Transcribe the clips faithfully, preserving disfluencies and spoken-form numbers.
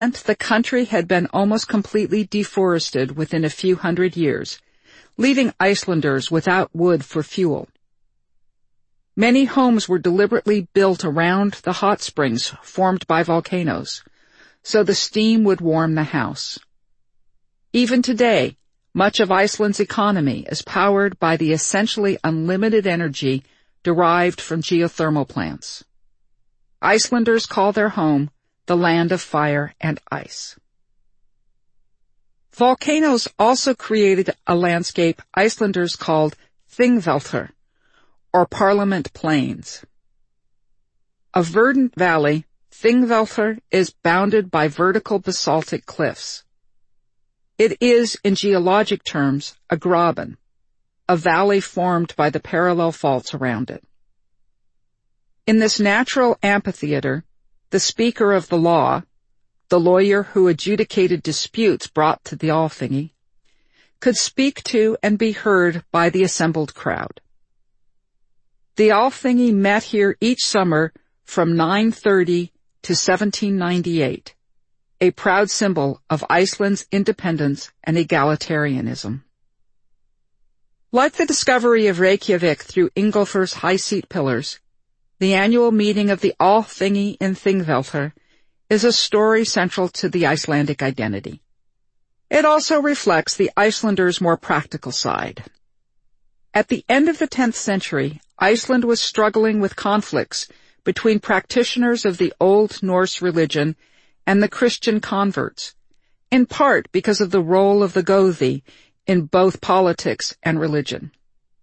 the country had been almost completely deforested within a few hundred years, leaving Icelanders without wood for fuel. Many homes were deliberately built around the hot springs formed by volcanoes, so the steam would warm the house. Even today, much of Iceland's economy is powered by the essentially unlimited energy derived from geothermal plants. Icelanders call their home the land of fire and ice. Volcanoes also created a landscape Icelanders called Þingvellir, or Parliament Plains. A verdant valley, Þingvellir is bounded by vertical basaltic cliffs. It is, in geologic terms, a graben, a valley formed by the parallel faults around it. In this natural amphitheater, the speaker of the law, the lawyer who adjudicated disputes brought to the Alþingi, could speak to and be heard by the assembled crowd. The Alþingi met here each summer from nine thirty to seventeen ninety-eight, a proud symbol of Iceland's independence and egalitarianism. Like the discovery of Reykjavik through Ingólfur's high seat pillars, the annual meeting of the Alþingi in Þingvellir is a story central to the Icelandic identity. It also reflects the Icelanders' more practical side. At the end of the tenth century, Iceland was struggling with conflicts between practitioners of the Old Norse religion and the Christian converts, in part because of the role of the Gothi in both politics and religion.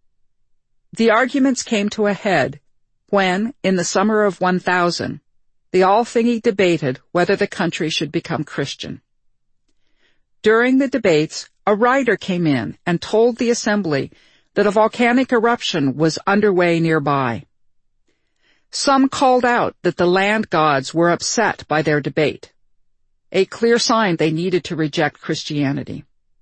The arguments came to a head when, in the summer of one thousand, the Alþingi debated whether the country should become Christian. During the debates, a writer came in and told the assembly that a volcanic eruption was underway nearby. Some called out that the land gods were upset by their debate, a clear sign they needed to reject Christianity.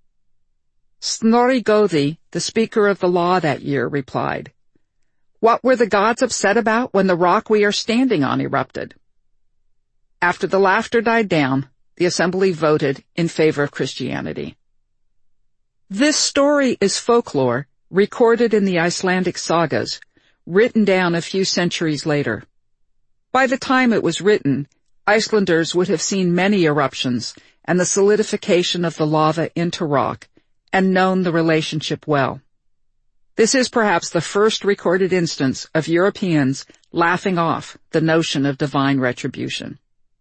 Snorri Gothi, the speaker of the law that year, replied, "What were the gods upset about when the rock we are standing on erupted?" After the laughter died down, the assembly voted in favor of Christianity. This story is folklore recorded in the Icelandic sagas, written down a few centuries later. By the time it was written, Icelanders would have seen many eruptions and the solidification of the lava into rock, and known the relationship well. This is perhaps the first recorded instance of Europeans laughing off the notion of divine retribution.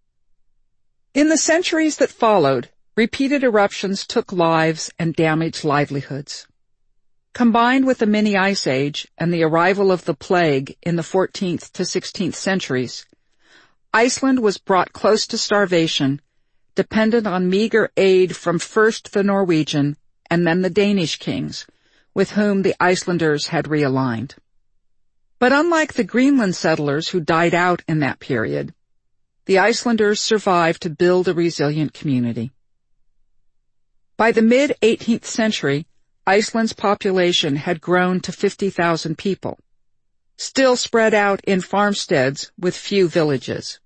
In the centuries that followed, repeated eruptions took lives and damaged livelihoods. Combined with the mini ice age and the arrival of the plague in the fourteenth to sixteenth centuries, Iceland was brought close to starvation, dependent on meager aid from first the Norwegian and then the Danish kings, with whom the Icelanders had realigned. But unlike the Greenland settlers who died out in that period, the Icelanders survived to build a resilient community. By the mid-eighteenth century, Iceland's population had grown to fifty thousand people, still spread out in farmsteads with few villages.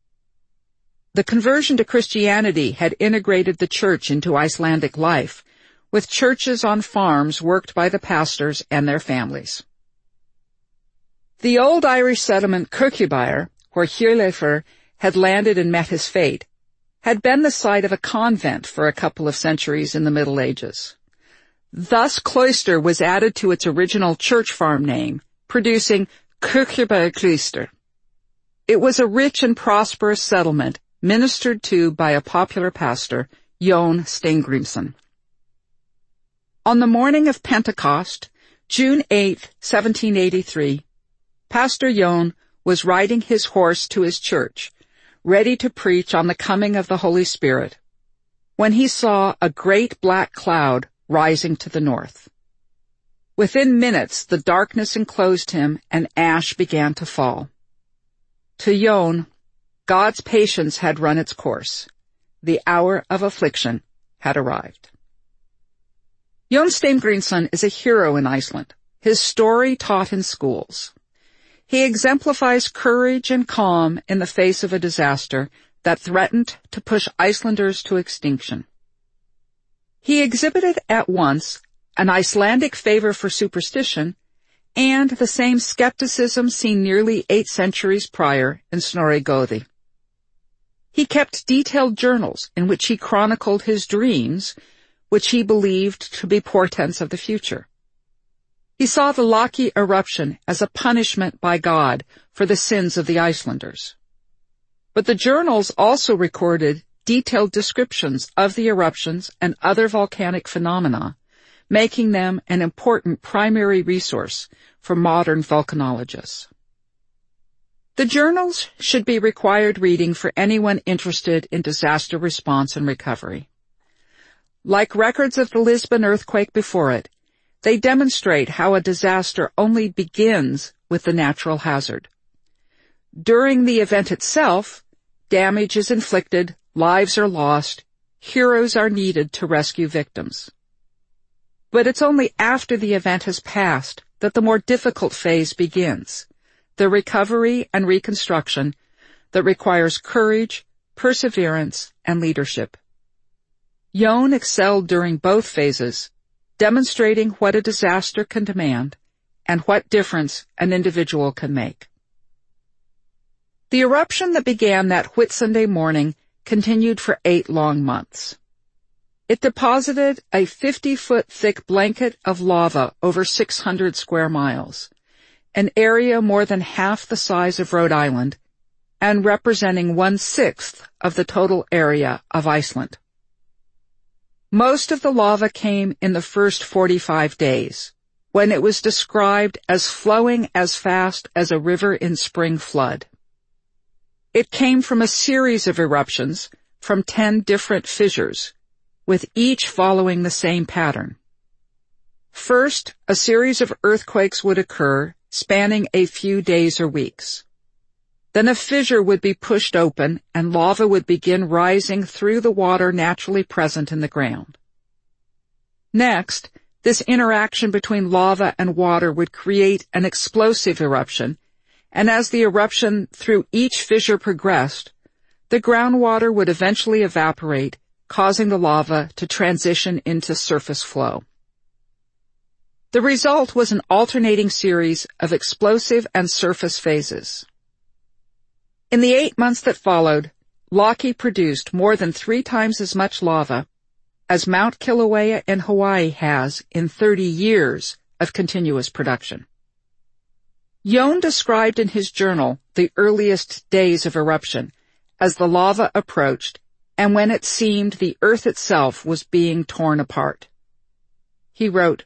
The conversion to Christianity had integrated the church into Icelandic life, with churches on farms worked by the pastors and their families. The old Irish settlement Kirkjubæjar, where Hjörleifur had landed and met his fate, had been the site of a convent for a couple of centuries in the Middle Ages. Thus Cloister was added to its original church farm name, producing Kirkjubæjarklaustur. It was a rich and prosperous settlement ministered to by a popular pastor, Jón Steingrímsson. On the morning of Pentecost, June eighth, seventeen eighty-three, Pastor Jón was riding his horse to his church, ready to preach on the coming of the Holy Spirit, when he saw a great black cloud rising to the north. Within minutes, the darkness enclosed him and ash began to fall. To Jón, God's patience had run its course. The hour of affliction had arrived. Jón Steingrímsson is a hero in Iceland, his story taught in schools. He exemplifies courage and calm in the face of a disaster, that threatened to push Icelanders to extinction. He exhibited at once an Icelandic favor for superstition and the same skepticism seen nearly eight centuries prior in Snorri Goði. He kept detailed journals in which he chronicled his dreams, which he believed to be portents of the future. He saw the Laki eruption as a punishment by God for the sins of the Icelanders. But the journals also recorded detailed descriptions of the eruptions and other volcanic phenomena, making them an important primary resource for modern volcanologists. The journals should be required reading for anyone interested in disaster response and recovery. Like records of the Lisbon earthquake before it, they demonstrate how a disaster only begins with the natural hazard. During the event itself, damage is inflicted, lives are lost, heroes are needed to rescue victims. But it's only after the event has passed that the more difficult phase begins, the recovery and reconstruction that requires courage, perseverance, and leadership. Jón excelled during both phases, demonstrating what a disaster can demand and what difference an individual can make. The eruption that began that Whitsunday morning continued for eight long months. It deposited a fifty-foot thick blanket of lava over six hundred square miles, an area more than half the size of Rhode Island and representing one-sixth of the total area of Iceland. Most of the lava came in the first forty-five days, when it was described as flowing as fast as a river in spring flood. It came from a series of eruptions from ten different fissures, with each following the same pattern. First, a series of earthquakes would occur, spanning a few days or weeks. Then a fissure would be pushed open and lava would begin rising through the water naturally present in the ground. Next, this interaction between lava and water would create an explosive eruption, and as the eruption through each fissure progressed, the groundwater would eventually evaporate, causing the lava to transition into surface flow. The result was an alternating series of explosive and surface phases. In the eight months that followed, Laki produced more than three times as much lava as Mount Kilauea in Hawaii has in thirty years of continuous production. Jón described in his journal the earliest days of eruption as the lava approached and when it seemed the earth itself was being torn apart. He wrote,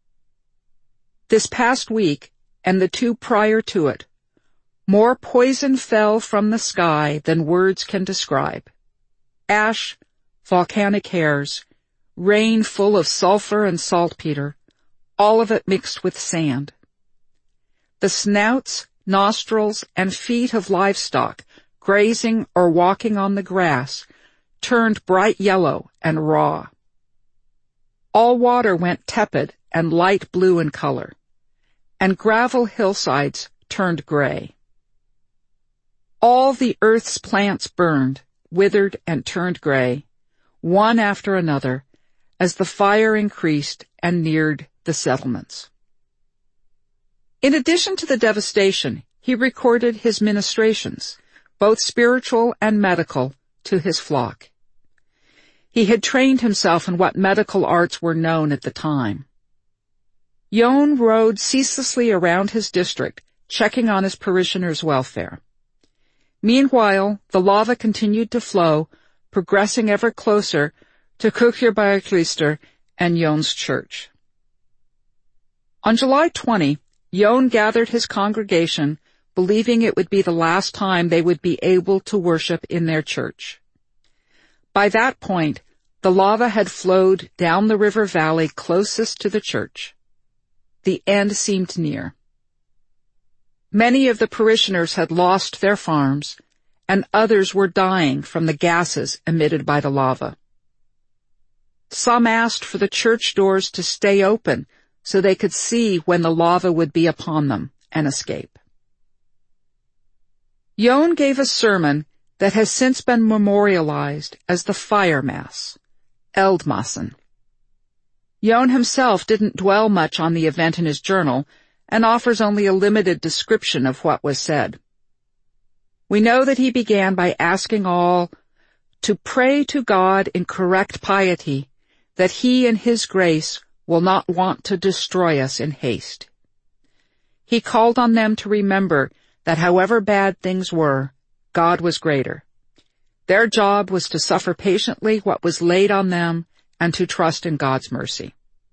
"This past week, and the two prior to it, more poison fell from the sky than words can describe. Ash, volcanic hairs, rain full of sulfur and saltpeter, all of it mixed with sand. The snouts, nostrils, and feet of livestock, grazing or walking on the grass, turned bright yellow and raw. All water went tepid and light blue in color, and gravel hillsides turned gray. All the earth's plants burned, withered, and turned gray, one after another, as the fire increased and neared the settlements." In addition to the devastation, he recorded his ministrations, both spiritual and medical, to his flock. He had trained himself in what medical arts were known at the time. Jón rode ceaselessly around his district, checking on his parishioners' welfare. Meanwhile, the lava continued to flow, progressing ever closer to Kirkjubæjarklaustur and Jón's church. On July twentieth, Jón gathered his congregation, believing it would be the last time they would be able to worship in their church. By that point, the lava had flowed down the river valley closest to the church. The end seemed near. Many of the parishioners had lost their farms, and others were dying from the gases emitted by the lava. Some asked for the church doors to stay open so they could see when the lava would be upon them and escape. Jón gave a sermon that has since been memorialized as the Fire Mass, Eldmassen. Jon himself didn't dwell much on the event in his journal and offers only a limited description of what was said. We know that he began by asking all to pray to God in correct piety that he in his grace will not want to destroy us in haste. He called on them to remember that however bad things were, God was greater. Their job was to suffer patiently what was laid on them and to trust in God's mercy.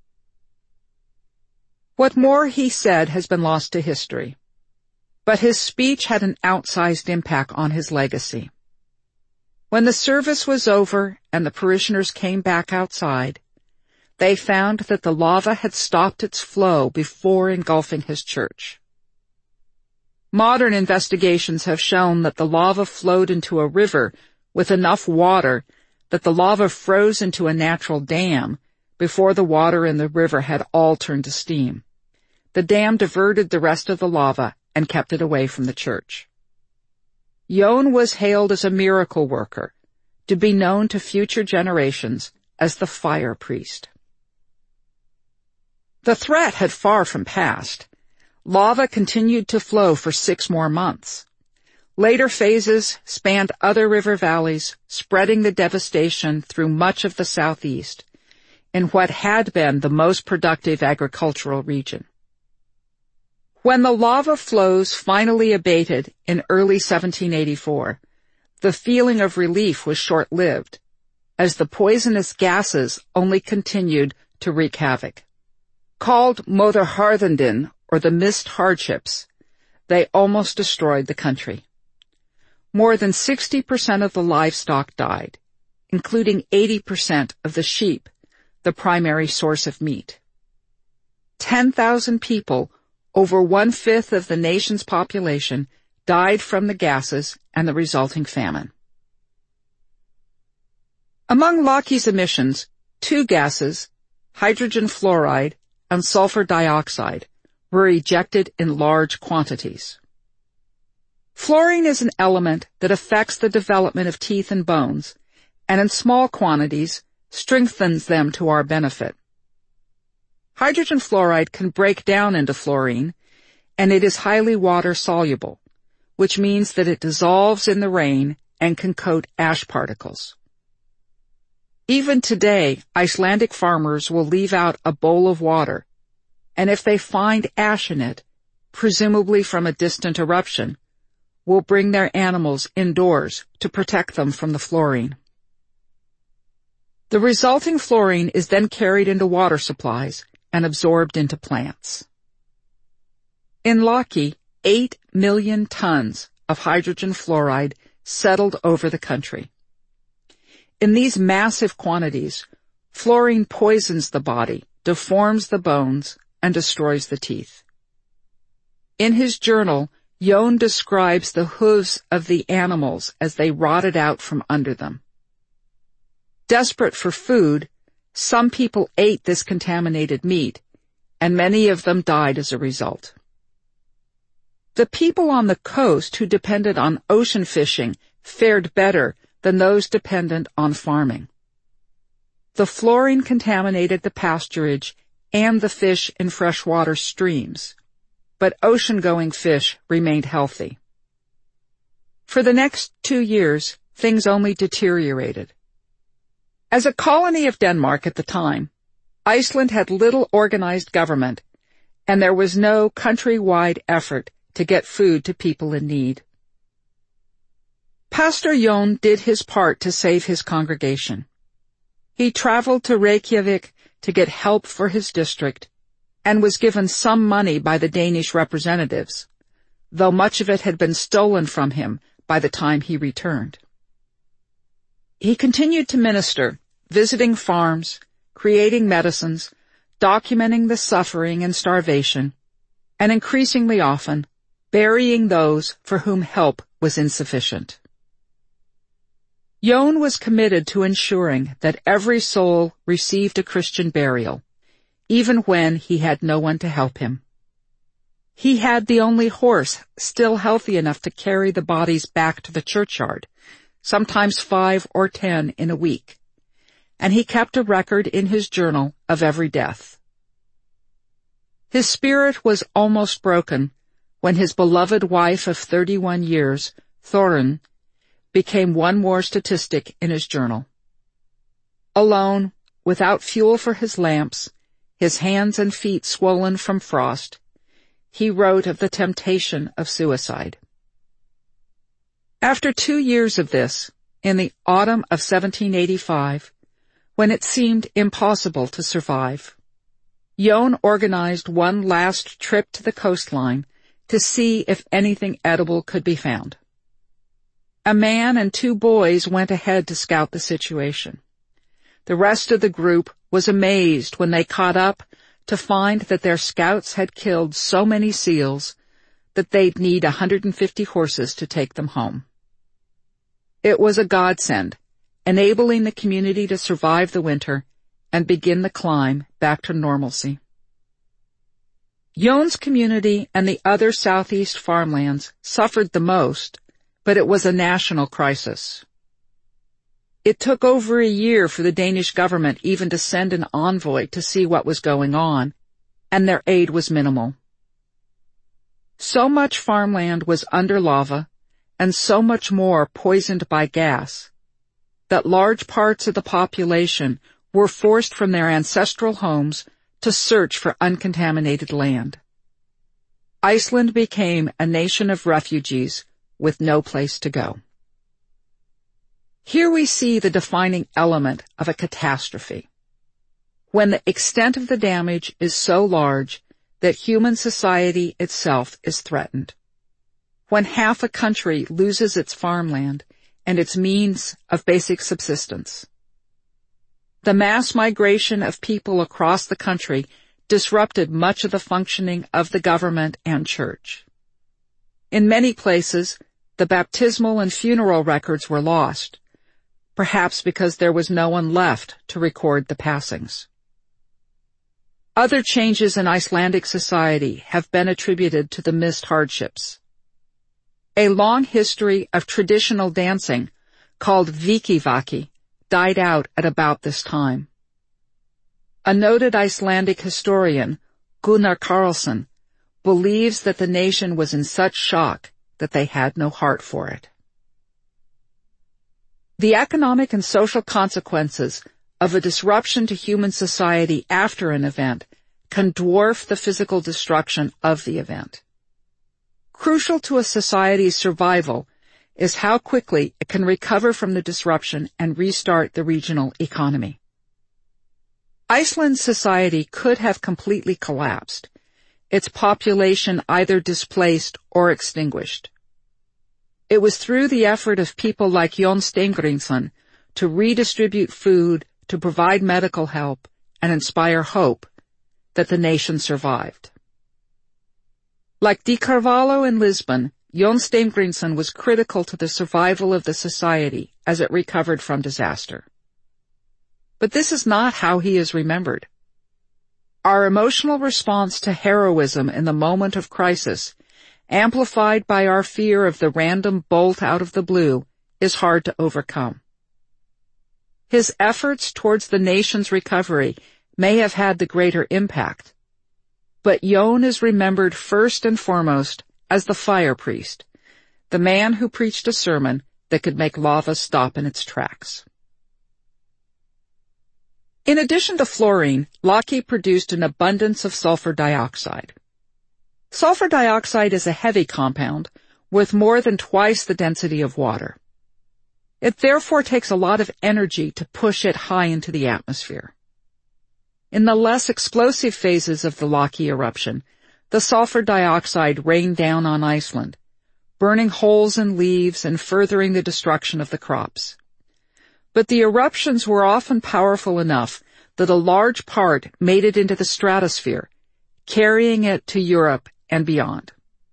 What more he said has been lost to history, but his speech had an outsized impact on his legacy. When the service was over and the parishioners came back outside, they found that the lava had stopped its flow before engulfing his church. Modern investigations have shown that the lava flowed into a river with enough water that the lava froze into a natural dam before the water in the river had all turned to steam. The dam diverted the rest of the lava and kept it away from the church. Jon was hailed as a miracle worker, to be known to future generations as the fire priest. The threat had far from passed. Lava continued to flow for six more months. Later phases spanned other river valleys, spreading the devastation through much of the southeast, in what had been the most productive agricultural region. When the lava flows finally abated in early seventeen eighty-four, the feeling of relief was short-lived, as the poisonous gases only continued to wreak havoc. Called Moderharðindin, or the mist hardships, they almost destroyed the country. More than sixty percent of the livestock died, including eighty percent of the sheep, the primary source of meat. ten thousand people, over one-fifth of the nation's population, died from the gases and the resulting famine. Among Laki's emissions, two gases, hydrogen fluoride and sulfur dioxide, were ejected in large quantities. Fluorine is an element that affects the development of teeth and bones, and in small quantities strengthens them to our benefit. Hydrogen fluoride can break down into fluorine, and it is highly water-soluble, which means that it dissolves in the rain and can coat ash particles. Even today, Icelandic farmers will leave out a bowl of water, and if they find ash in it, presumably from a distant eruption, will bring their animals indoors to protect them from the fluorine. The resulting fluorine is then carried into water supplies and absorbed into plants. In Laki, eight million tons of hydrogen fluoride settled over the country. In these massive quantities, fluorine poisons the body, deforms the bones, and destroys the teeth. In his journal, Jon describes the hooves of the animals as they rotted out from under them. Desperate for food, some people ate this contaminated meat, and many of them died as a result. The people on the coast who depended on ocean fishing fared better than those dependent on farming. The fluorine contaminated the pasturage and the fish in freshwater streams, but ocean-going fish remained healthy. For the next two years, things only deteriorated. As a colony of Denmark at the time, Iceland had little organized government, and there was no country-wide effort to get food to people in need. Pastor Jon did his part to save his congregation. He traveled to Reykjavik to get help for his district, and was given some money by the Danish representatives, though much of it had been stolen from him by the time he returned. He continued to minister, visiting farms, creating medicines, documenting the suffering and starvation, and increasingly often, burying those for whom help was insufficient. Jon was committed to ensuring that every soul received a Christian burial, even when he had no one to help him. He had the only horse still healthy enough to carry the bodies back to the churchyard, sometimes five or ten in a week, and he kept a record in his journal of every death. His spirit was almost broken when his beloved wife of thirty-one years, Thorun, became one more statistic in his journal. Alone, without fuel for his lamps, his hands and feet swollen from frost, he wrote of the temptation of suicide. After two years of this, in the autumn of seventeen eighty-five, when it seemed impossible to survive, Jon organized one last trip to the coastline to see if anything edible could be found. A man and two boys went ahead to scout the situation. The rest of the group was amazed when they caught up to find that their scouts had killed so many seals that they'd need one hundred fifty horses to take them home. It was a godsend, enabling the community to survive the winter and begin the climb back to normalcy. Jon's community and the other southeast farmlands suffered the most, but it was a national crisis. It took over a year for the Danish government even to send an envoy to see what was going on, and their aid was minimal. So much farmland was under lava, and so much more poisoned by gas, that large parts of the population were forced from their ancestral homes to search for uncontaminated land. Iceland became a nation of refugees with no place to go. Here we see the defining element of a catastrophe. When the extent of the damage is so large that human society itself is threatened. When half a country loses its farmland and its means of basic subsistence. The mass migration of people across the country disrupted much of the functioning of the government and church. In many places, the baptismal and funeral records were lost, perhaps because there was no one left to record the passings. Other changes in Icelandic society have been attributed to the missed hardships. A long history of traditional dancing, called vikivaki, died out at about this time. A noted Icelandic historian, Gunnar Karlsson, believes that the nation was in such shock that they had no heart for it. The economic and social consequences of a disruption to human society after an event can dwarf the physical destruction of the event. Crucial to a society's survival is how quickly it can recover from the disruption and restart the regional economy. Iceland's society could have completely collapsed, its population either displaced or extinguished. It was through the effort of people like Jon Steingrímsson to redistribute food, to provide medical help, and inspire hope that the nation survived. Like Di Carvalho in Lisbon, Jon Steingrímsson was critical to the survival of the society as it recovered from disaster. But this is not how he is remembered. Our emotional response to heroism in the moment of crisis, amplified by our fear of the random bolt out of the blue, is hard to overcome. His efforts towards the nation's recovery may have had the greater impact, but Jon is remembered first and foremost as the fire priest, the man who preached a sermon that could make lava stop in its tracks. In addition to fluorine, Laki produced an abundance of sulfur dioxide. Sulfur dioxide is a heavy compound with more than twice the density of water. It therefore takes a lot of energy to push it high into the atmosphere. In the less explosive phases of the Laki eruption, the sulfur dioxide rained down on Iceland, burning holes in leaves and furthering the destruction of the crops. But the eruptions were often powerful enough that a large part made it into the stratosphere, carrying it to Europe and beyond.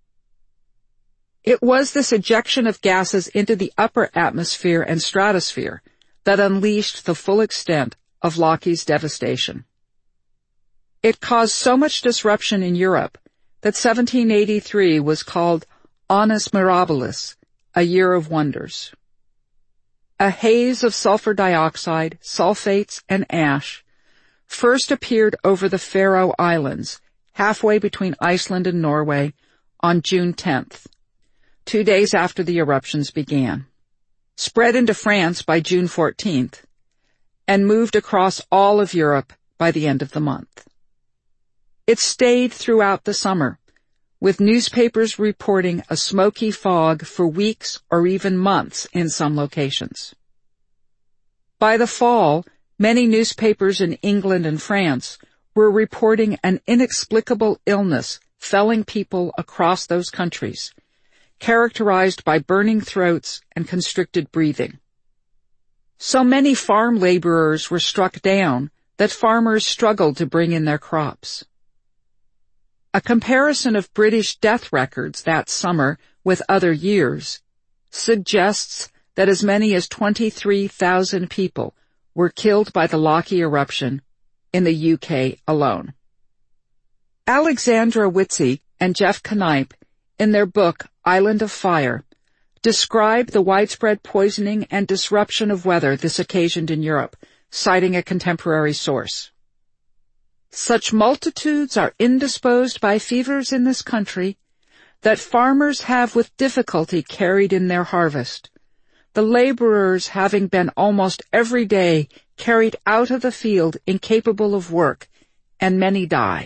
It was this ejection of gases into the upper atmosphere and stratosphere that unleashed the full extent of Laki's devastation. It caused so much disruption in Europe that seventeen eighty-three was called Annus Mirabilis, a year of wonders. A haze of sulfur dioxide, sulfates, and ash first appeared over the Faroe Islands, halfway between Iceland and Norway, on June tenth, two days after the eruptions began, spread into France by June fourteenth, and moved across all of Europe by the end of the month. It stayed throughout the summer, with newspapers reporting a smoky fog for weeks or even months in some locations. By the fall, many newspapers in England and France were reporting an inexplicable illness felling people across those countries, characterized by burning throats and constricted breathing. So many farm laborers were struck down that farmers struggled to bring in their crops. A comparison of British death records that summer with other years suggests that as many as twenty-three thousand people were killed by the Laki eruption in the U K alone. Alexandra Witzey and Jeff Knipe, in their book Island of Fire, describe the widespread poisoning and disruption of weather this occasioned in Europe, citing a contemporary source. Such multitudes are indisposed by fevers in this country that farmers have with difficulty carried in their harvest, the laborers having been almost every day carried out of the field incapable of work, and many die.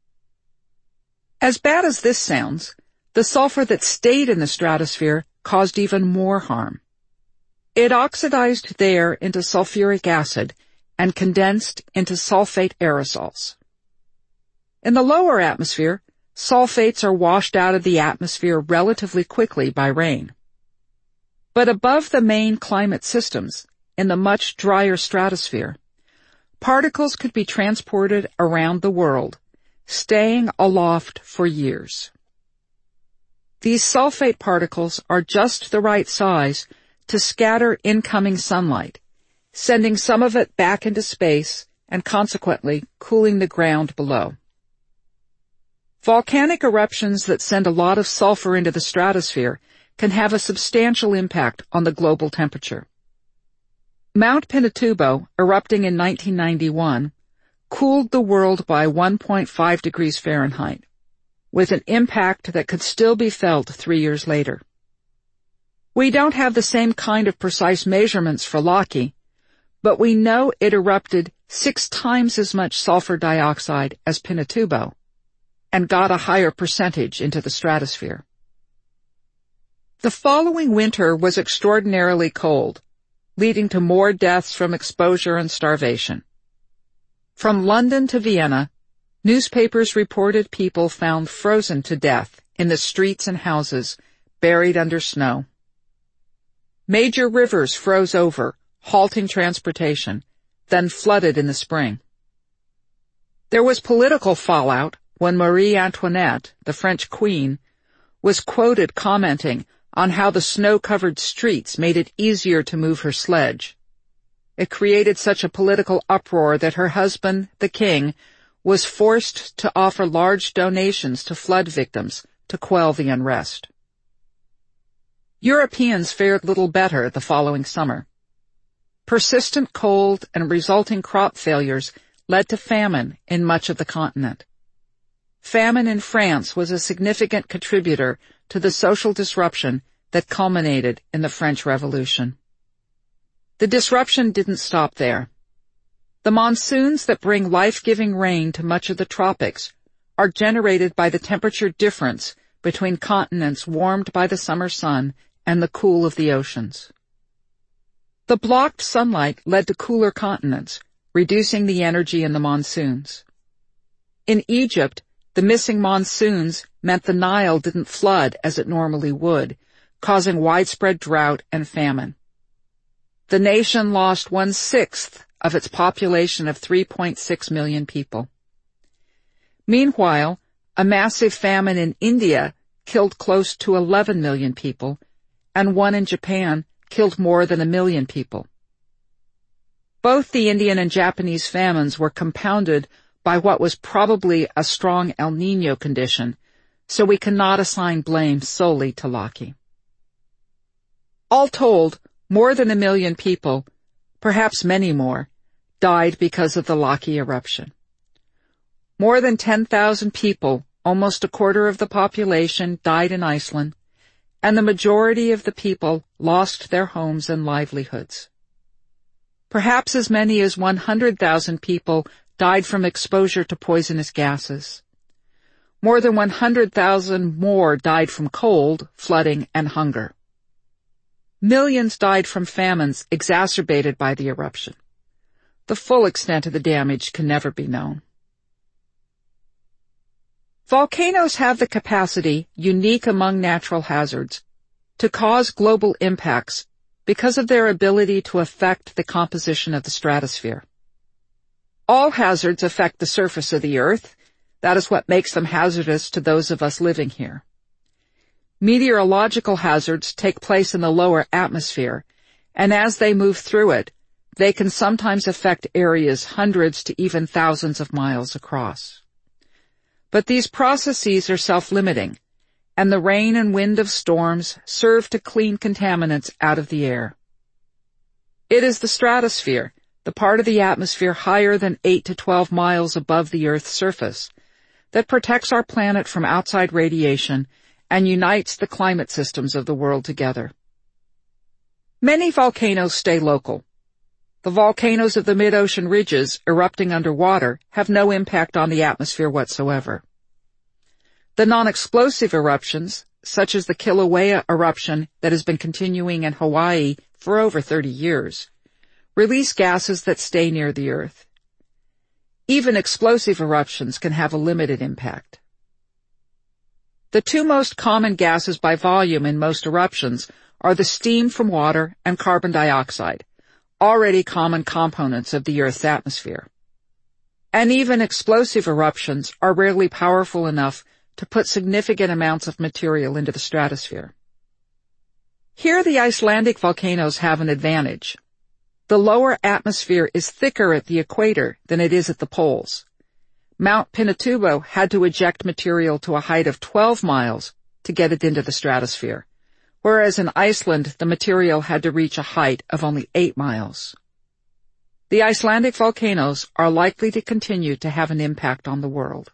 As bad as this sounds, the sulfur that stayed in the stratosphere caused even more harm. It oxidized there into sulfuric acid and condensed into sulfate aerosols. In the lower atmosphere, sulfates are washed out of the atmosphere relatively quickly by rain. But above the main climate systems, in the much drier stratosphere, particles could be transported around the world, staying aloft for years. These sulfate particles are just the right size to scatter incoming sunlight, sending some of it back into space and consequently cooling the ground below. Volcanic eruptions that send a lot of sulfur into the stratosphere can have a substantial impact on the global temperature. Mount Pinatubo, erupting in nineteen ninety-one, cooled the world by one point five degrees Fahrenheit, with an impact that could still be felt three years later. We don't have the same kind of precise measurements for Laki, but we know it erupted six times as much sulfur dioxide as Pinatubo, and got a higher percentage into the stratosphere. The following winter was extraordinarily cold, leading to more deaths from exposure and starvation. From London to Vienna, newspapers reported people found frozen to death in the streets and houses, buried under snow. Major rivers froze over, halting transportation, then flooded in the spring. There was political fallout when Marie Antoinette, the French queen, was quoted commenting on how the snow-covered streets made it easier to move her sledge. It created such a political uproar that her husband, the king, was forced to offer large donations to flood victims to quell the unrest. Europeans fared little better the following summer. Persistent cold and resulting crop failures led to famine in much of the continent. Famine in France was a significant contributor to the social disruption that culminated in the French Revolution. The disruption didn't stop there. The monsoons that bring life-giving rain to much of the tropics are generated by the temperature difference between continents warmed by the summer sun and the cool of the oceans. The blocked sunlight led to cooler continents, reducing the energy in the monsoons. In Egypt, the missing monsoons meant the Nile didn't flood as it normally would, causing widespread drought and famine. The nation lost one-sixth of its population of three point six million people. Meanwhile, a massive famine in India killed close to eleven million people, and one in Japan killed more than a million people. Both the Indian and Japanese famines were compounded by what was probably a strong El Niño condition, so we cannot assign blame solely to Laki. All told, more than a million people, perhaps many more, died because of the Laki eruption. More than ten thousand people, almost a quarter of the population, died in Iceland, and the majority of the people lost their homes and livelihoods. Perhaps as many as one hundred thousand people died from exposure to poisonous gases. More than one hundred thousand more died from cold, flooding, and hunger. Millions died from famines exacerbated by the eruption. The full extent of the damage can never be known. Volcanoes have the capacity, unique among natural hazards, to cause global impacts because of their ability to affect the composition of the stratosphere. All hazards affect the surface of the Earth. That is what makes them hazardous to those of us living here. Meteorological hazards take place in the lower atmosphere, and as they move through it, they can sometimes affect areas hundreds to even thousands of miles across. But these processes are self-limiting, and the rain and wind of storms serve to clean contaminants out of the air. It is the stratosphere, the part of the atmosphere higher than eight to twelve miles above the Earth's surface, that protects our planet from outside radiation and unites the climate systems of the world together. Many volcanoes stay local. The volcanoes of the mid-ocean ridges erupting underwater have no impact on the atmosphere whatsoever. The non-explosive eruptions, such as the Kilauea eruption that has been continuing in Hawaii for over thirty years, release gases that stay near the Earth. Even explosive eruptions can have a limited impact. The two most common gases by volume in most eruptions are the steam from water and carbon dioxide, already common components of the Earth's atmosphere. And even explosive eruptions are rarely powerful enough to put significant amounts of material into the stratosphere. Here the Icelandic volcanoes have an advantage. The lower atmosphere is thicker at the equator than it is at the poles. Mount Pinatubo had to eject material to a height of twelve miles to get it into the stratosphere, whereas in Iceland the material had to reach a height of only eight miles. The Icelandic volcanoes are likely to continue to have an impact on the world.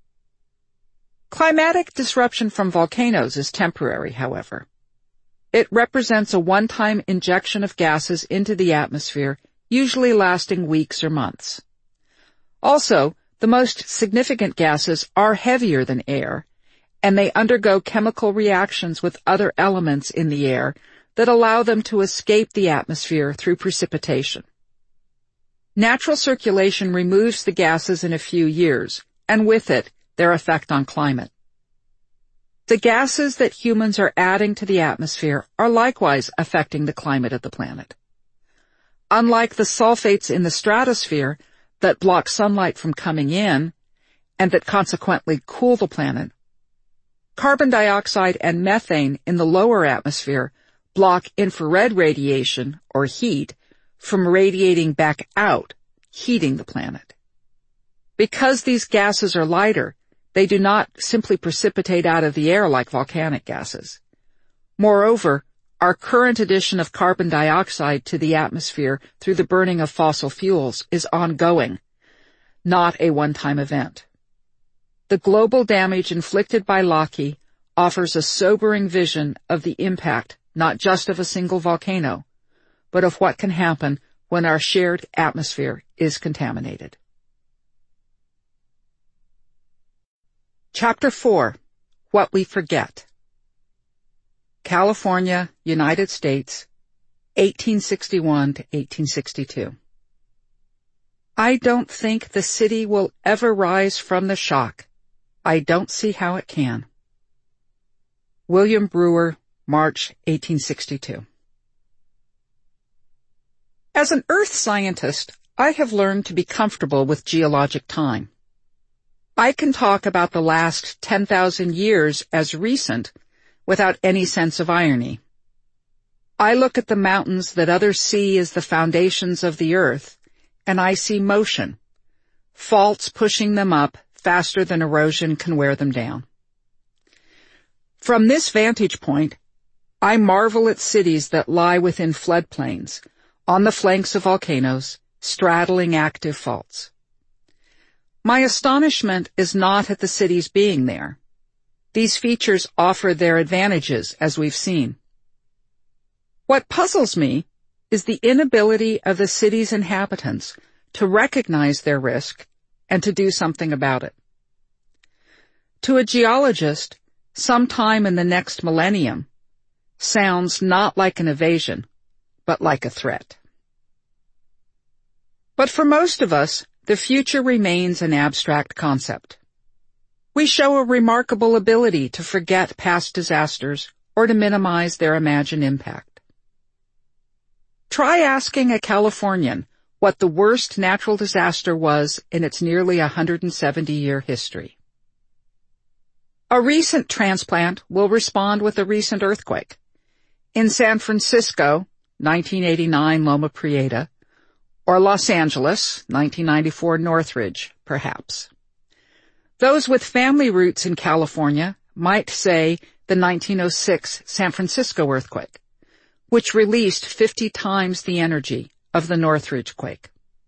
Climatic disruption from volcanoes is temporary, however. It represents a one-time injection of gases into the atmosphere, usually lasting weeks or months. Also, the most significant gases are heavier than air, and they undergo chemical reactions with other elements in the air that allow them to escape the atmosphere through precipitation. Natural circulation removes the gases in a few years, and with it, their effect on climate. The gases that humans are adding to the atmosphere are likewise affecting the climate of the planet. Unlike the sulfates in the stratosphere that block sunlight from coming in, and that consequently cool the planet, carbon dioxide and methane in the lower atmosphere block infrared radiation, or heat, from radiating back out, heating the planet. Because these gases are lighter, they do not simply precipitate out of the air like volcanic gases. Moreover, our current addition of carbon dioxide to the atmosphere through the burning of fossil fuels is ongoing, not a one-time event. The global damage inflicted by Laki offers a sobering vision of the impact not just of a single volcano, but of what can happen when our shared atmosphere is contaminated. Chapter four. What We Forget. California, United States, eighteen sixty-one to eighteen sixty-two. I don't think the city will ever rise from the shock. I don't see how it can. William Brewer, March eighteen sixty-two. As an earth scientist, I have learned to be comfortable with geologic time. I can talk about the last ten thousand years as recent without any sense of irony. I look at the mountains that others see as the foundations of the earth, and I see motion, faults pushing them up faster than erosion can wear them down. From this vantage point, I marvel at cities that lie within floodplains, on the flanks of volcanoes, straddling active faults. My astonishment is not at the cities being there. These features offer their advantages, as we've seen. What puzzles me is the inability of the city's inhabitants to recognize their risk and to do something about it. To a geologist, sometime in the next millennium sounds not like an evasion, but like a threat. But for most of us, the future remains an abstract concept. We show a remarkable ability to forget past disasters or to minimize their imagined impact. Try asking a Californian what the worst natural disaster was in its nearly one hundred seventy year history. A recent transplant will respond with a recent earthquake. In San Francisco, nineteen eighty-nine Loma Prieta, or Los Angeles, nineteen ninety-four Northridge, perhaps. Those with family roots in California might say the nineteen oh six San Francisco earthquake, which released fifty times the energy of the Northridge quake.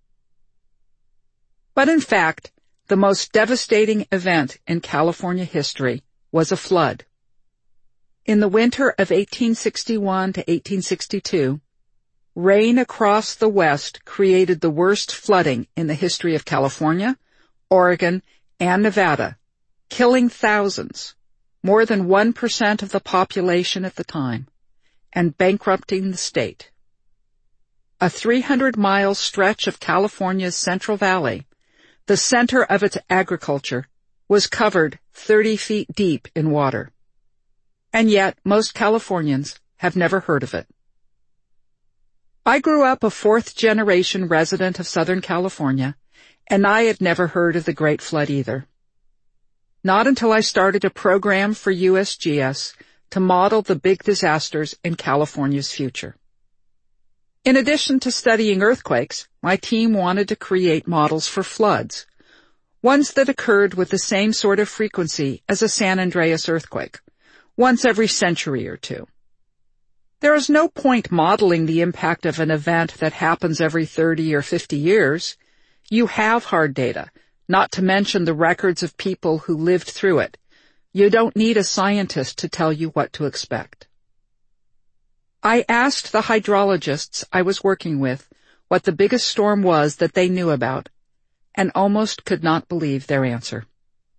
But in fact, the most devastating event in California history was a flood. In the winter of eighteen sixty-one to eighteen sixty-two, rain across the West created the worst flooding in the history of California, Oregon, and Nevada, killing thousands, more than one percent of the population at the time, and bankrupting the state. A three hundred mile stretch of California's Central Valley, the center of its agriculture, was covered thirty feet deep in water. And yet, most Californians have never heard of it. I grew up a fourth-generation resident of Southern California, and I had never heard of the Great Flood either. Not until I started a program for U S G S to model the big disasters in California's future. In addition to studying earthquakes, my team wanted to create models for floods, ones that occurred with the same sort of frequency as a San Andreas earthquake, once every century or two. There is no point modeling the impact of an event that happens every thirty or fifty years. You have hard data, not to mention the records of people who lived through it. You don't need a scientist to tell you what to expect. I asked the hydrologists I was working with what the biggest storm was that they knew about, and almost could not believe their answer.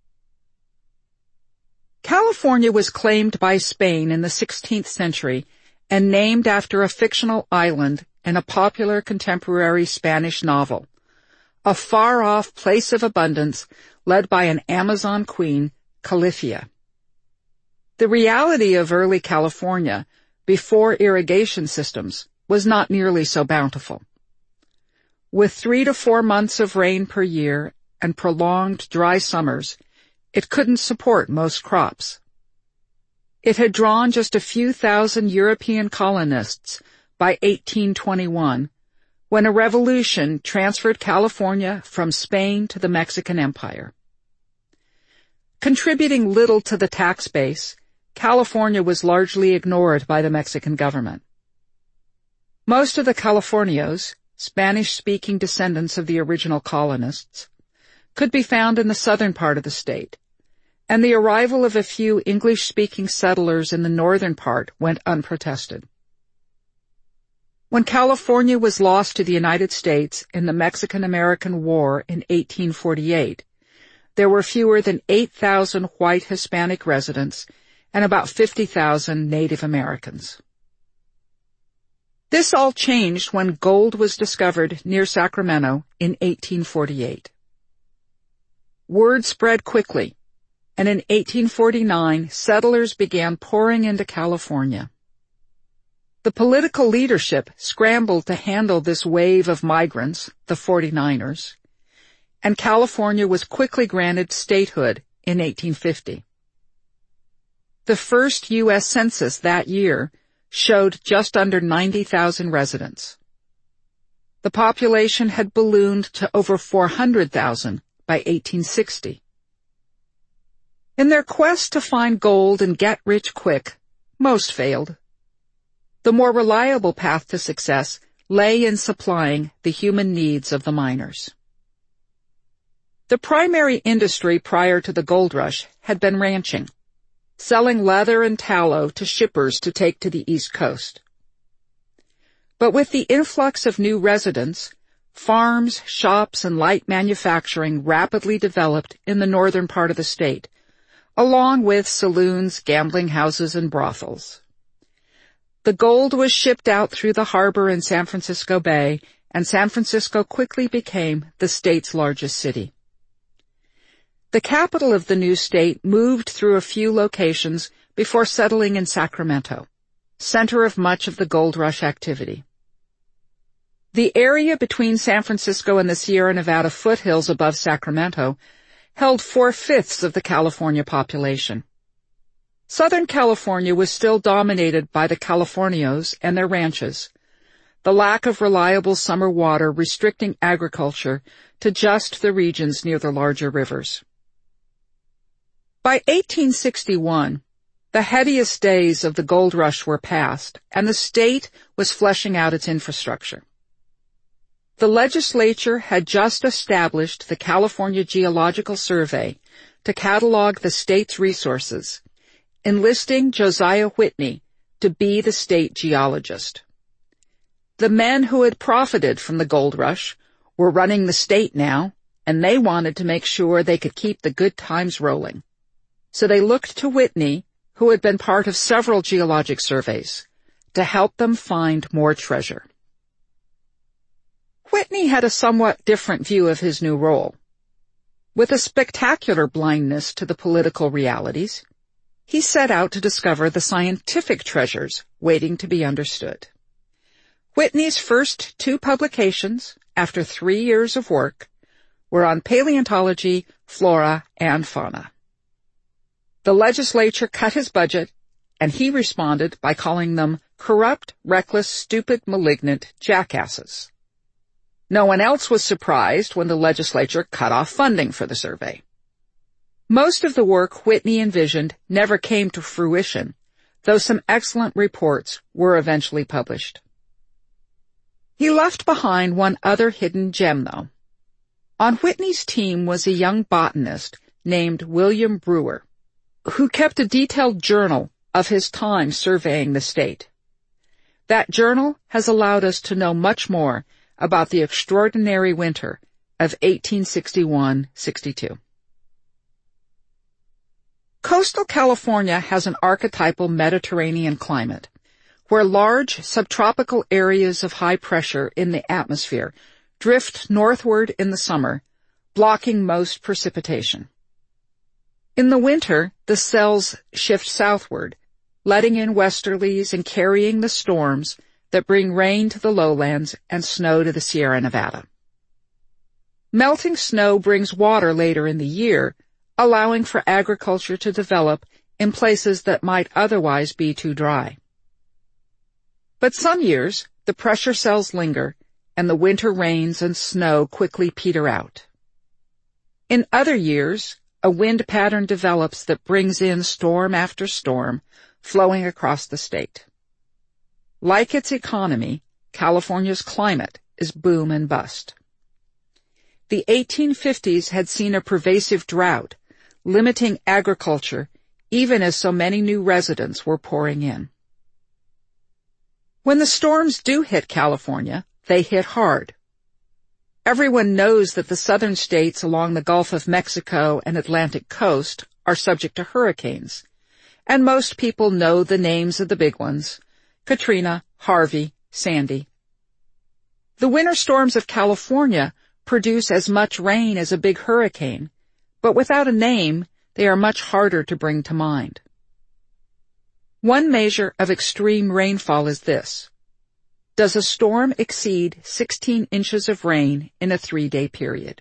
California was claimed by Spain in the sixteenth century and named after a fictional island in a popular contemporary Spanish novel, a far-off place of abundance led by an Amazon queen, Califia. The reality of early California, before irrigation systems, was not nearly so bountiful. With three to four months of rain per year and prolonged dry summers, it couldn't support most crops. It had drawn just a few thousand European colonists by eighteen twenty-one, when a revolution transferred California from Spain to the Mexican Empire. Contributing little to the tax base, California was largely ignored by the Mexican government. Most of the Californios, Spanish-speaking descendants of the original colonists, could be found in the southern part of the state, and the arrival of a few English-speaking settlers in the northern part went unprotested. When California was lost to the United States in the Mexican-American War in eighteen forty-eight, there were fewer than eight thousand white Hispanic residents and about fifty thousand Native Americans. This all changed when gold was discovered near Sacramento in eighteen forty-eight. Word spread quickly, and in eighteen forty-nine, settlers began pouring into California. The political leadership scrambled to handle this wave of migrants, the forty-niners, and California was quickly granted statehood in eighteen fifty. The first U S Census that year showed just under ninety thousand residents. The population had ballooned to over four hundred thousand by eighteen sixty. In their quest to find gold and get rich quick, most failed. The more reliable path to success lay in supplying the human needs of the miners. The primary industry prior to the gold rush had been ranching, selling leather and tallow to shippers to take to the East Coast. But with the influx of new residents, farms, shops, and light manufacturing rapidly developed in the northern part of the state, along with saloons, gambling houses, and brothels. The gold was shipped out through the harbor in San Francisco Bay, and San Francisco quickly became the state's largest city. The capital of the new state moved through a few locations before settling in Sacramento, center of much of the gold rush activity. The area between San Francisco and the Sierra Nevada foothills above Sacramento held four-fifths of the California population. Southern California was still dominated by the Californios and their ranches, the lack of reliable summer water restricting agriculture to just the regions near the larger rivers. By eighteen sixty-one, the headiest days of the gold rush were past, and the state was fleshing out its infrastructure. The legislature had just established the California Geological Survey to catalog the state's resources, enlisting Josiah Whitney to be the state geologist. The men who had profited from the gold rush were running the state now, and they wanted to make sure they could keep the good times rolling. So they looked to Whitney, who had been part of several geologic surveys, to help them find more treasure. Whitney had a somewhat different view of his new role. With a spectacular blindness to the political realities, he set out to discover the scientific treasures waiting to be understood. Whitney's first two publications, after three years of work, were on paleontology, flora, and fauna. The legislature cut his budget, and he responded by calling them corrupt, reckless, stupid, malignant jackasses. No one else was surprised when the legislature cut off funding for the survey. Most of the work Whitney envisioned never came to fruition, though some excellent reports were eventually published. He left behind one other hidden gem, though. On Whitney's team was a young botanist named William Brewer, who kept a detailed journal of his time surveying the state. That journal has allowed us to know much more about the extraordinary winter of eighteen sixty-one sixty-two. Coastal California has an archetypal Mediterranean climate, where large subtropical areas of high pressure in the atmosphere drift northward in the summer, blocking most precipitation. In the winter, the cells shift southward, letting in westerlies and carrying the storms that bring rain to the lowlands and snow to the Sierra Nevada. Melting snow brings water later in the year, allowing for agriculture to develop in places that might otherwise be too dry. But some years, the pressure cells linger, and the winter rains and snow quickly peter out. In other years, a wind pattern develops that brings in storm after storm, flowing across the state. Like its economy, California's climate is boom and bust. The eighteen fifties had seen a pervasive drought, limiting agriculture even as so many new residents were pouring in. When the storms do hit California, they hit hard. Everyone knows that the southern states along the Gulf of Mexico and Atlantic coast are subject to hurricanes, and most people know the names of the big ones: Katrina, Harvey, Sandy. The winter storms of California produce as much rain as a big hurricane, but without a name, they are much harder to bring to mind. One measure of extreme rainfall is this: does a storm exceed sixteen inches of rain in a three-day period?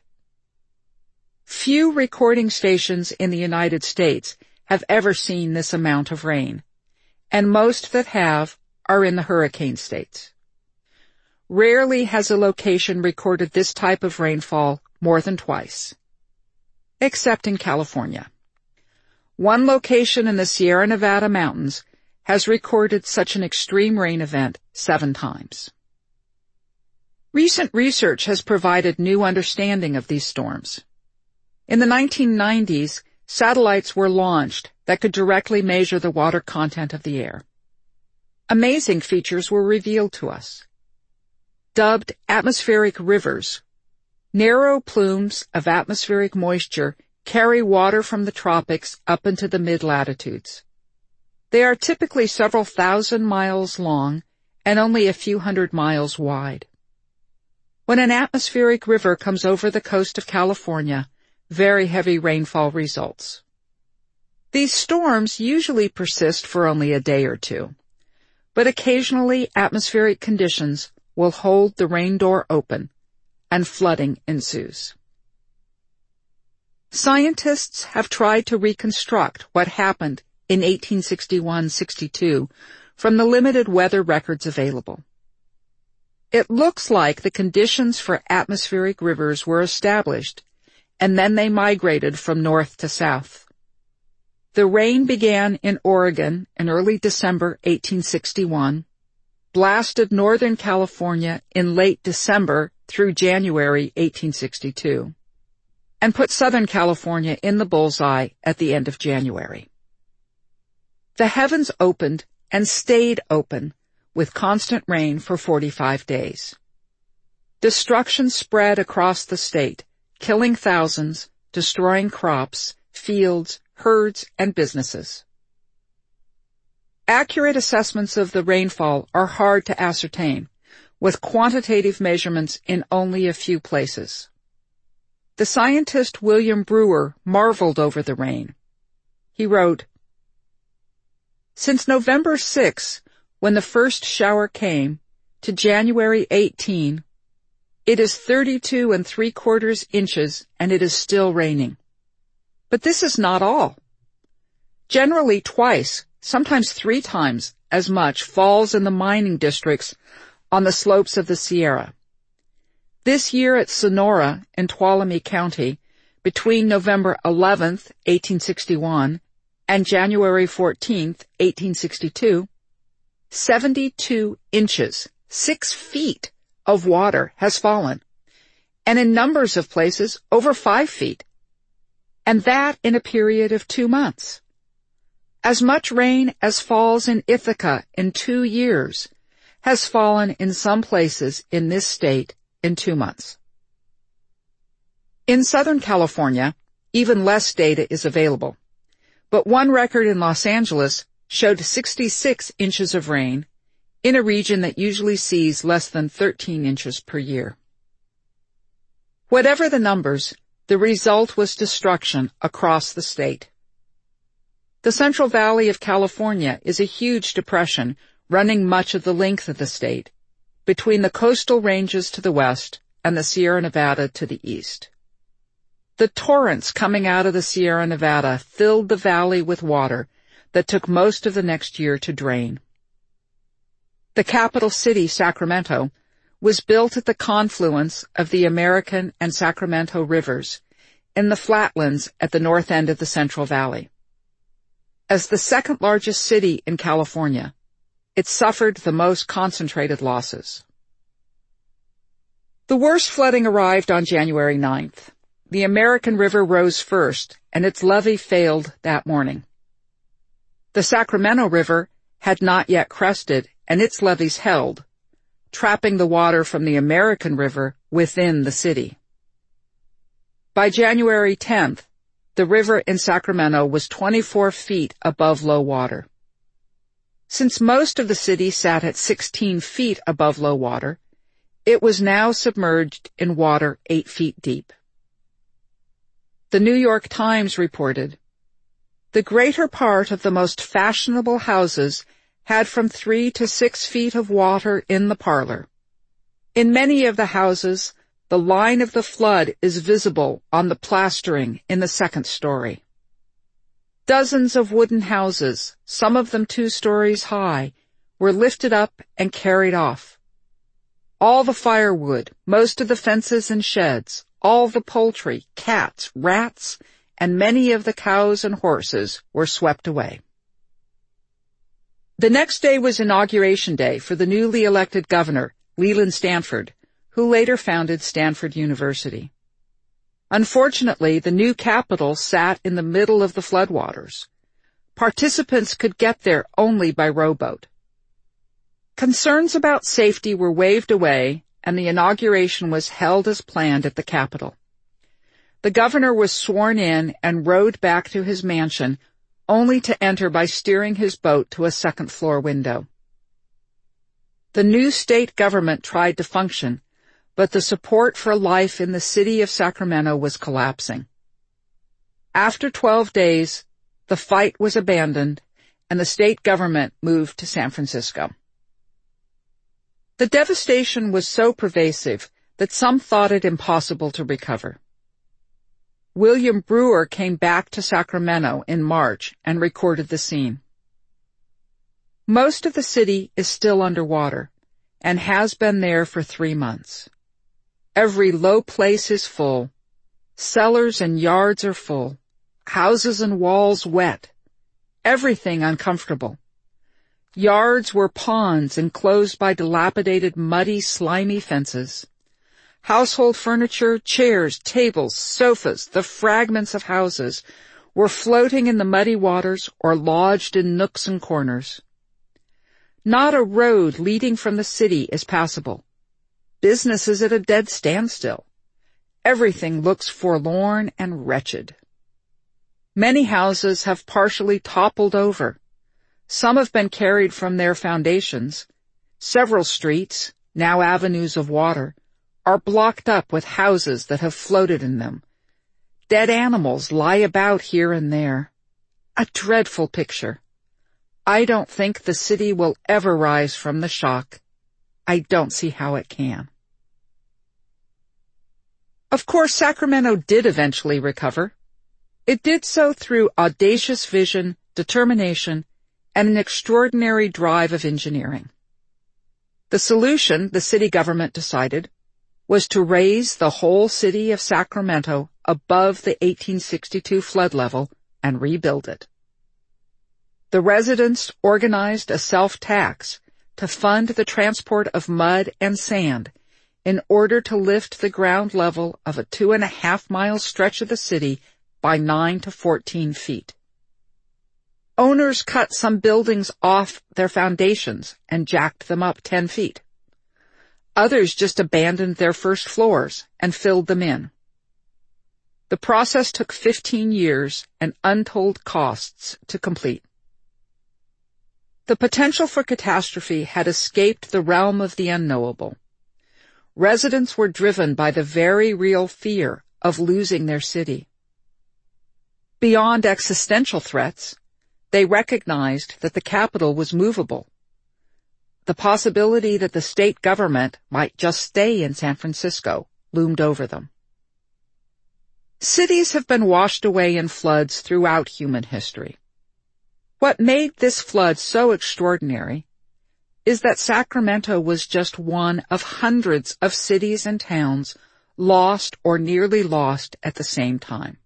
Few recording stations in the United States have ever seen this amount of rain, and most that have are in the hurricane states. Rarely has a location recorded this type of rainfall more than twice, except in California. One location in the Sierra Nevada mountains has recorded such an extreme rain event seven times. Recent research has provided new understanding of these storms. In the nineteen nineties, satellites were launched that could directly measure the water content of the air. Amazing features were revealed to us. Dubbed atmospheric rivers, narrow plumes of atmospheric moisture carry water from the tropics up into the mid-latitudes. They are typically several thousand miles long and only a few hundred miles wide. When an atmospheric river comes over the coast of California, very heavy rainfall results. These storms usually persist for only a day or two, but occasionally atmospheric conditions will hold the rain door open and flooding ensues. Scientists have tried to reconstruct what happened in eighteen sixty-one sixty-two from the limited weather records available. It looks like the conditions for atmospheric rivers were established, and then they migrated from north to south. The rain began in Oregon in early December eighteen sixty-one, blasted Northern California in late December through January eighteen sixty-two, and put Southern California in the bullseye at the end of January. The heavens opened and stayed open with constant rain for forty-five days. Destruction spread across the state, killing thousands, destroying crops, fields, herds, and businesses. Accurate assessments of the rainfall are hard to ascertain, with quantitative measurements in only a few places. The scientist William Brewer marveled over the rain. He wrote, "Since November sixth, when the first shower came, to January eighteenth, it is thirty-two and three quarters inches and it is still raining. But this is not all. Generally twice, sometimes three times as much falls in the mining districts on the slopes of the Sierra. This year at Sonora in Tuolumne County, between November eleventh, eighteen sixty-one, and January fourteenth, eighteen sixty-two, seventy-two inches, six feet of water has fallen, and in numbers of places over five feet, and that in a period of two months. As much rain as falls in Ithaca in two years has fallen in some places in this state in two months. In Southern California, even less data is available, but one record in Los Angeles showed sixty-six inches of rain in a region that usually sees less than thirteen inches per year. Whatever the numbers, the result was destruction across the state. The Central Valley of California is a huge depression running much of the length of the state, between the coastal ranges to the west and the Sierra Nevada to the east. The torrents coming out of the Sierra Nevada filled the valley with water that took most of the next year to drain. The capital city, Sacramento, was built at the confluence of the American and Sacramento rivers in the flatlands at the north end of the Central Valley. As the second largest city in California, it suffered the most concentrated losses. The worst flooding arrived on January ninth. The American River rose first, and its levee failed that morning. The Sacramento River had not yet crested, and its levees held, trapping the water from the American River within the city. By January tenth, the river in Sacramento was twenty-four feet above low water. Since most of the city sat at sixteen feet above low water, it was now submerged in water eight feet deep. The New York Times reported, "The greater part of the most fashionable houses had from three to six feet of water in the parlor. In many of the houses, the line of the flood is visible on the plastering in the second story. Dozens of wooden houses, some of them two stories high, were lifted up and carried off. All the firewood, most of the fences and sheds, all the poultry, cats, rats, and many of the cows and horses were swept away. The next day was Inauguration Day for the newly elected governor, Leland Stanford, who later founded Stanford University. Unfortunately, the new capital sat in the middle of the floodwaters. Participants could get there only by rowboat. Concerns about safety were waved away, and the inauguration was held as planned at the Capitol. The governor was sworn in and rowed back to his mansion, only to enter by steering his boat to a second-floor window. The new state government tried to function, but the support for life in the city of Sacramento was collapsing. After twelve days, the fight was abandoned, and the state government moved to San Francisco. The devastation was so pervasive that some thought it impossible to recover. William Brewer came back to Sacramento in March and recorded the scene. Most of the city is still underwater and has been there for three months. Every low place is full. Cellars and yards are full. Houses and walls wet. Everything uncomfortable. Yards were ponds enclosed by dilapidated, muddy, slimy fences. Household furniture, chairs, tables, sofas, the fragments of houses were floating in the muddy waters or lodged in nooks and corners. Not a road leading from the city is passable. Business is at a dead standstill. Everything looks forlorn and wretched. Many houses have partially toppled over. Some have been carried from their foundations. Several streets, now avenues of water, are blocked up with houses that have floated in them. Dead animals lie about here and there. A dreadful picture. I don't think the city will ever rise from the shock. I don't see how it can. Of course, Sacramento did eventually recover. It did so through audacious vision, determination, and an extraordinary drive of engineering. The solution, the city government decided, was to raise the whole city of Sacramento above the eighteen sixty-two flood level and rebuild it. The residents organized a self-tax to fund the transport of mud and sand in order to lift the ground level of a two and a half mile stretch of the city by nine to fourteen feet. Owners cut some buildings off their foundations and jacked them up ten feet. Others just abandoned their first floors and filled them in. The process took fifteen years and untold costs to complete. The potential for catastrophe had escaped the realm of the unknowable. Residents were driven by the very real fear of losing their city. Beyond existential threats, they recognized that the capital was movable. The possibility that the state government might just stay in San Francisco loomed over them. Cities have been washed away in floods throughout human history. What made this flood so extraordinary is that Sacramento was just one of hundreds of cities and towns lost or nearly lost at the same time.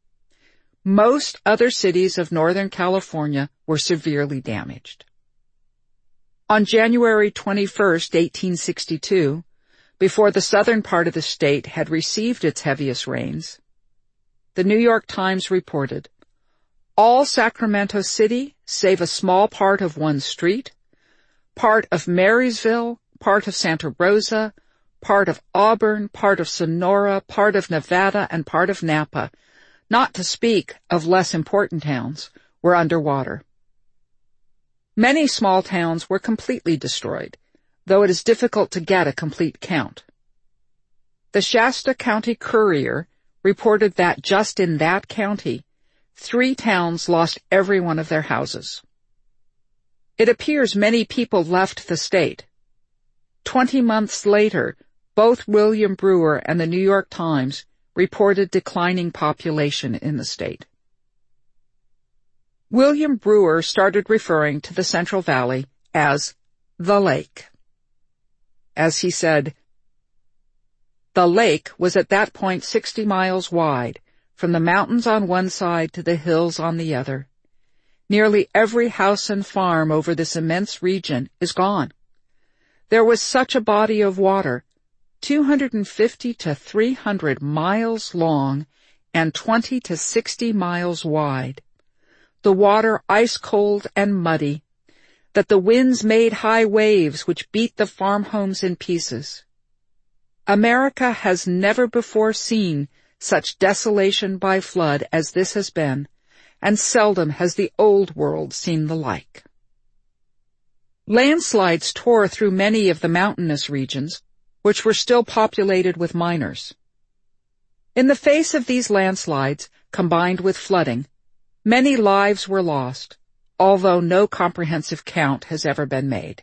Most other cities of Northern California were severely damaged. On January twenty-first, eighteen sixty-two, before the southern part of the state had received its heaviest rains, the New York Times reported, all Sacramento City, save a small part of one street, part of Marysville, part of Santa Rosa, part of Auburn, part of Sonora, part of Nevada, and part of Napa, not to speak of less important towns, were underwater. Many small towns were completely destroyed, though it is difficult to get a complete count. The Shasta County Courier reported that just in that county, three towns lost every one of their houses. It appears many people left the state. Twenty months later, both William Brewer and the New York Times reported declining population in the state. William Brewer started referring to the Central Valley as the lake. As he said, the lake was at that point sixty miles wide, from the mountains on one side to the hills on the other. Nearly every house and farm over this immense region is gone. There was such a body of water, two hundred fifty to three hundred miles long and twenty to sixty miles wide. The water ice cold and muddy, that the winds made high waves which beat the farm homes in pieces. America has never before seen such desolation by flood as this has been, and seldom has the old world seen the like. Landslides tore through many of the mountainous regions, which were still populated with miners. In the face of these landslides, combined with flooding, many lives were lost, although no comprehensive count has ever been made.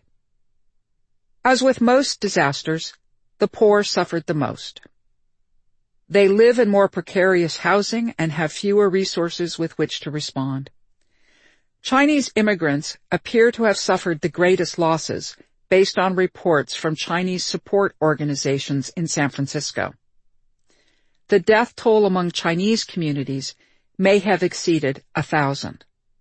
As with most disasters, the poor suffered the most. They live in more precarious housing and have fewer resources with which to respond. Chinese immigrants appear to have suffered the greatest losses, based on reports from Chinese support organizations in San Francisco. The death toll among Chinese communities may have exceeded a thousand.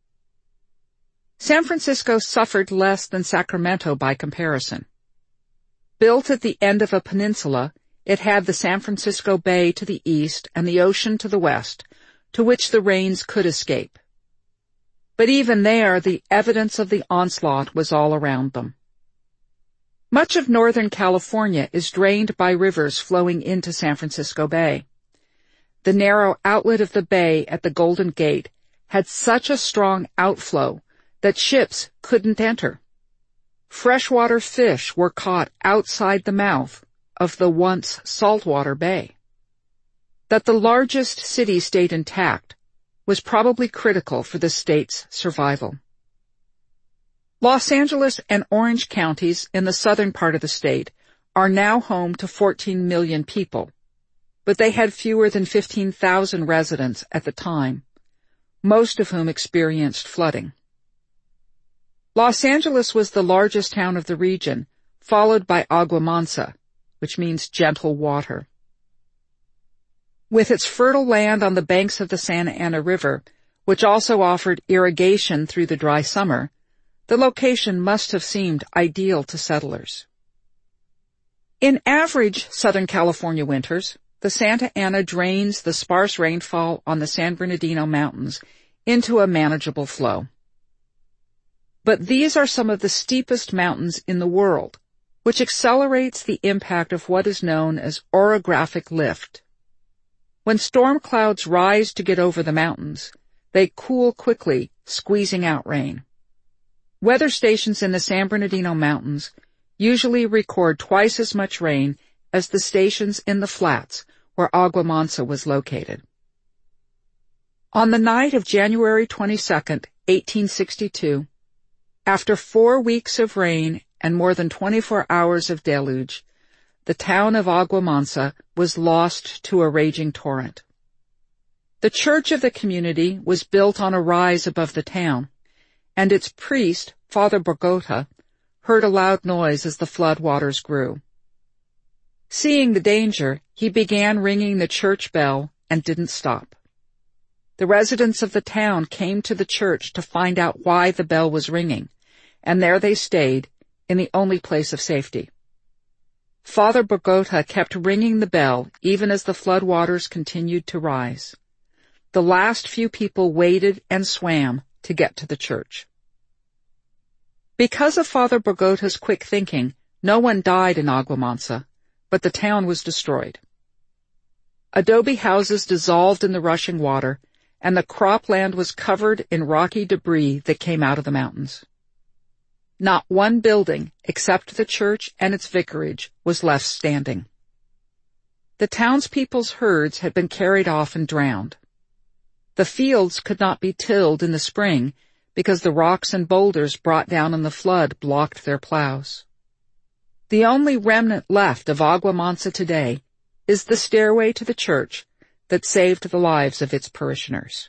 San Francisco suffered less than Sacramento by comparison. Built at the end of a peninsula, it had the San Francisco Bay to the east and the ocean to the west, to which the rains could escape. But even there, the evidence of the onslaught was all around them. Much of Northern California is drained by rivers flowing into San Francisco Bay. The narrow outlet of the bay at the Golden Gate had such a strong outflow that ships couldn't enter. Freshwater fish were caught outside the mouth of the once saltwater bay. That the largest city stayed intact was probably critical for the state's survival. Los Angeles and Orange counties in the southern part of the state are now home to fourteen million people, but they had fewer than fifteen thousand residents at the time, most of whom experienced flooding. Los Angeles was the largest town of the region, followed by Agua Mansa, which means gentle water. With its fertile land on the banks of the Santa Ana River, which also offered irrigation through the dry summer, the location must have seemed ideal to settlers. In average Southern California winters, the Santa Ana drains the sparse rainfall on the San Bernardino Mountains into a manageable flow. But these are some of the steepest mountains in the world, which accelerates the impact of what is known as orographic lift. When storm clouds rise to get over the mountains, they cool quickly, squeezing out rain. Weather stations in the San Bernardino Mountains usually record twice as much rain as the stations in the flats where Agua Mansa was located. On the night of January twenty-second, eighteen sixty-two, after four weeks of rain and more than twenty-four hours of deluge, the town of Agua Mansa was lost to a raging torrent. The church of the community was built on a rise above the town, and its priest, Father Bogota, heard a loud noise as the flood waters grew. Seeing the danger, he began ringing the church bell and didn't stop. The residents of the town came to the church to find out why the bell was ringing, and there they stayed, in the only place of safety. Father Bogota kept ringing the bell even as the flood waters continued to rise. The last few people waded and swam to get to the church. Because of Father Bogota's quick thinking, no one died in Agua Mansa, but the town was destroyed. Adobe houses dissolved in the rushing water, and the cropland was covered in rocky debris that came out of the mountains. Not one building, except the church and its vicarage, was left standing. The townspeople's herds had been carried off and drowned. The fields could not be tilled in the spring because the rocks and boulders brought down in the flood blocked their plows. The only remnant left of Agua Mansa today is the stairway to the church that saved the lives of its parishioners.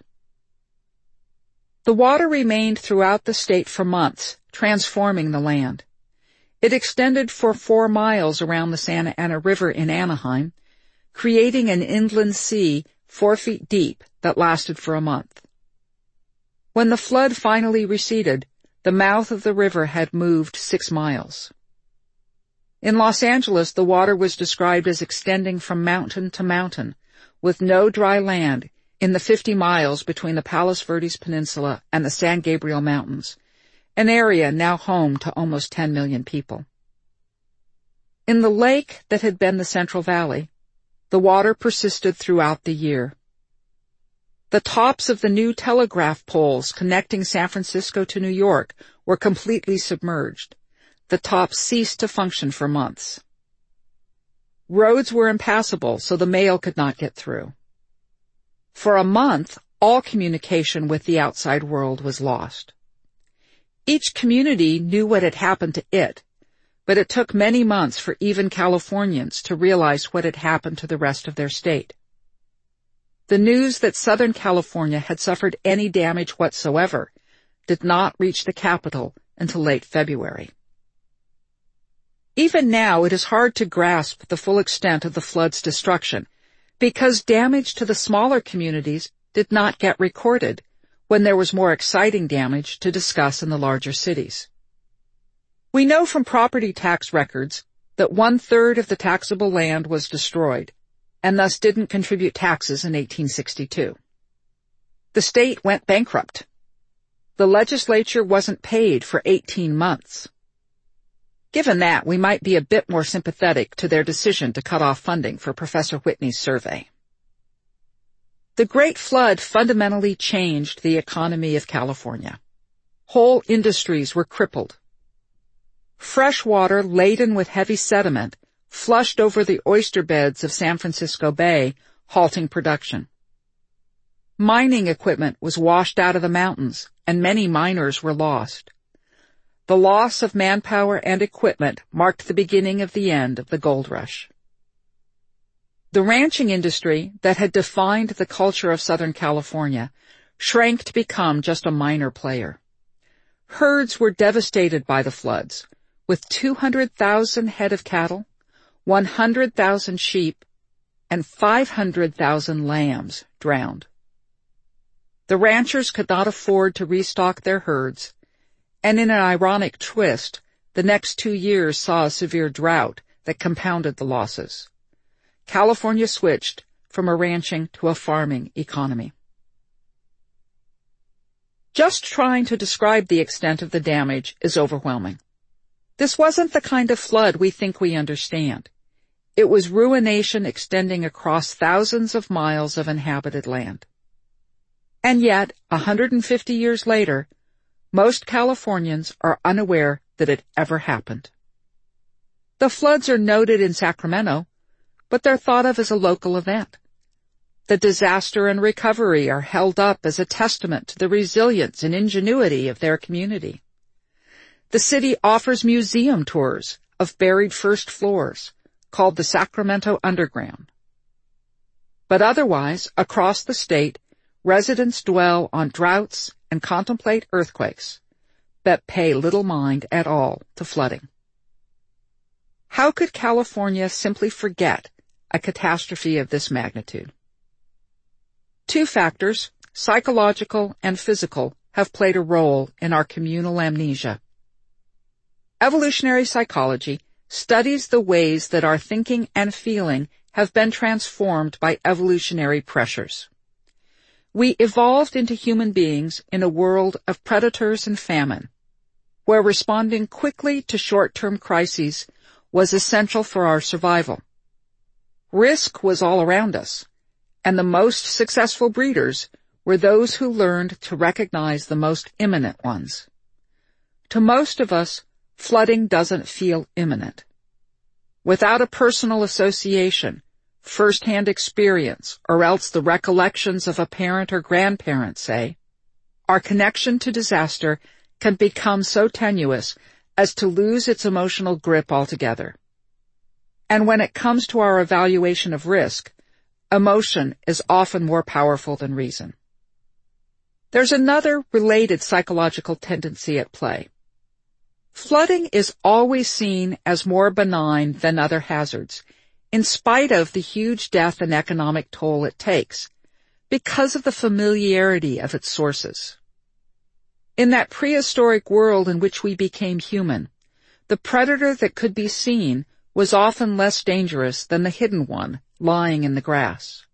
The water remained throughout the state for months, transforming the land. It extended for four miles around the Santa Ana River in Anaheim, creating an inland sea four feet deep, that lasted for a month. When the flood finally receded, the mouth of the river had moved six miles. In Los Angeles, the water was described as extending from mountain to mountain, with no dry land in the fifty miles between the Palos Verdes Peninsula and the San Gabriel Mountains, an area now home to almost ten million people. In the lake that had been the Central Valley, the water persisted throughout the year. The tops of the new telegraph poles connecting San Francisco to New York were completely submerged. The tops ceased to function for months. Roads were impassable, so the mail could not get through. For a month, all communication with the outside world was lost. Each community knew what had happened to it, but it took many months for even Californians to realize what had happened to the rest of their state. The news that Southern California had suffered any damage whatsoever did not reach the capital until late February. Even now, it is hard to grasp the full extent of the flood's destruction because damage to the smaller communities did not get recorded when there was more exciting damage to discuss in the larger cities. We know from property tax records that one-third of the taxable land was destroyed, and thus didn't contribute taxes in eighteen sixty-two. The state went bankrupt. The legislature wasn't paid for eighteen months. Given that, we might be a bit more sympathetic to their decision to cut off funding for Professor Whitney's survey. The Great Flood fundamentally changed the economy of California. Whole industries were crippled. Fresh water laden with heavy sediment flushed over the oyster beds of San Francisco Bay, halting production. Mining equipment was washed out of the mountains, and many miners were lost. The loss of manpower and equipment marked the beginning of the end of the gold rush. The ranching industry that had defined the culture of Southern California shrank to become just a minor player. Herds were devastated by the floods, with two hundred thousand head of cattle, one hundred thousand sheep, and five hundred thousand lambs drowned. The ranchers could not afford to restock their herds, and in an ironic twist, the next two years saw a severe drought that compounded the losses. California switched from a ranching to a farming economy. Just trying to describe the extent of the damage is overwhelming. This wasn't the kind of flood we think we understand. It was ruination extending across thousands of miles of inhabited land. And yet, one hundred fifty years later, most Californians are unaware that it ever happened. The floods are noted in Sacramento, but they're thought of as a local event. The disaster and recovery are held up as a testament to the resilience and ingenuity of their community. The city offers museum tours of buried first floors, called the Sacramento Underground. But otherwise, across the state, residents dwell on droughts and contemplate earthquakes, but pay little mind at all to flooding. How could California simply forget a catastrophe of this magnitude? Two factors, psychological and physical, have played a role in our communal amnesia. Evolutionary psychology studies the ways that our thinking and feeling have been transformed by evolutionary pressures. We evolved into human beings in a world of predators and famine, where responding quickly to short-term crises was essential for our survival. Risk was all around us, and the most successful breeders were those who learned to recognize the most imminent ones. To most of us, flooding doesn't feel imminent. Without a personal association, first-hand experience, or else the recollections of a parent or grandparent, say, our connection to disaster can become so tenuous as to lose its emotional grip altogether. And when it comes to our evaluation of risk, emotion is often more powerful than reason. There's another related psychological tendency at play. Flooding is always seen as more benign than other hazards, in spite of the huge death and economic toll it takes, because of the familiarity of its sources. In that prehistoric world in which we became human, the predator that could be seen was often less dangerous than the hidden one lying in the grass.